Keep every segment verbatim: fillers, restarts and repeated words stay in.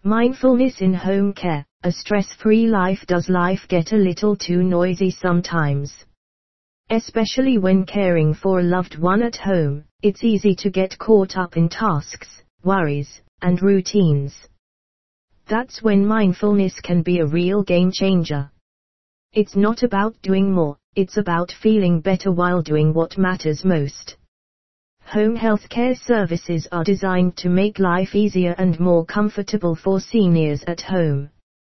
Mindfulness in home care. A stress-free life. Does life get a little too noisy sometimes? Especially when caring for a loved one at home, it's easy to get caught up in tasks, worries, and routines. That's when mindfulness can be a real game changer. It's not about doing more, it's about feeling better while doing what matters most. Home healthcare services are designed to make life easier and more comfortable for seniors at home.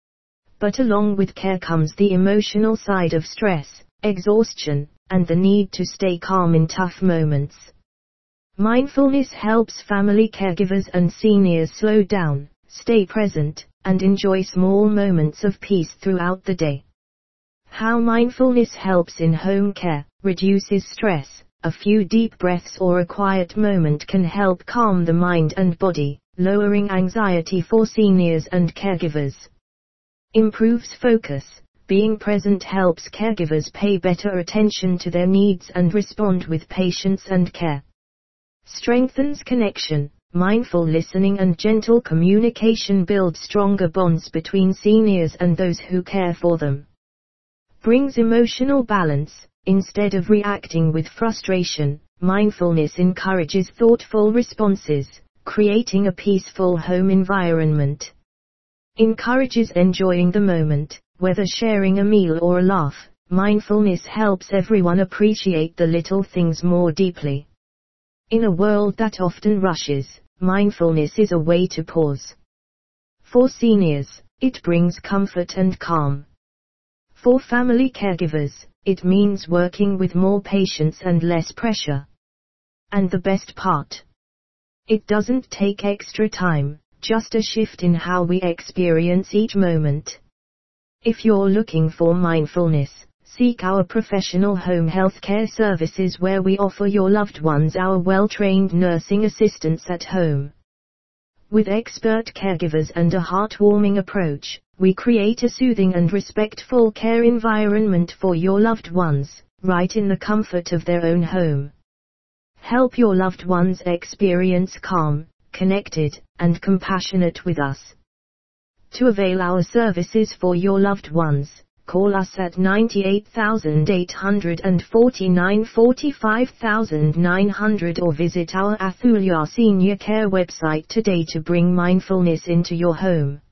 But along with care comes the emotional side of stress, exhaustion, and the need to stay calm in tough moments. Mindfulness helps family caregivers and seniors slow down, stay present, and enjoy small moments of peace throughout the day. How mindfulness helps in home care. Reduces stress. A few deep breaths or a quiet moment can help calm the mind and body, lowering anxiety for seniors and caregivers. Improves focus. Being present helps caregivers pay better attention to their needs and respond with patience and care. Strengthens connection. Mindful listening and gentle communication build stronger bonds between seniors and those who care for them. Brings emotional balance. Instead of reacting with frustration, mindfulness encourages thoughtful responses, creating a peaceful home environment. Encourages enjoying the moment, whether sharing a meal or a laugh. Mindfulness helps everyone appreciate the little things more deeply. In a world that often rushes, mindfulness is a way to pause. For seniors, it brings comfort and calm. For family caregivers, it means working with more patience and less pressure. And the best part? It doesn't take extra time, just a shift in how we experience each moment. If you're looking for mindfulness, seek our professional home healthcare services where we offer your loved ones our well-trained nursing assistants at home. With expert caregivers and a heartwarming approach, we create a soothing and respectful care environment for your loved ones, right in the comfort of their own home. Help your loved ones experience calm, connected, and compassionate with us. To avail our services for your loved ones, call us at nine eight eight four nine four five nine zero zero or visit our Athulya Senior Care website today to bring mindfulness into your home.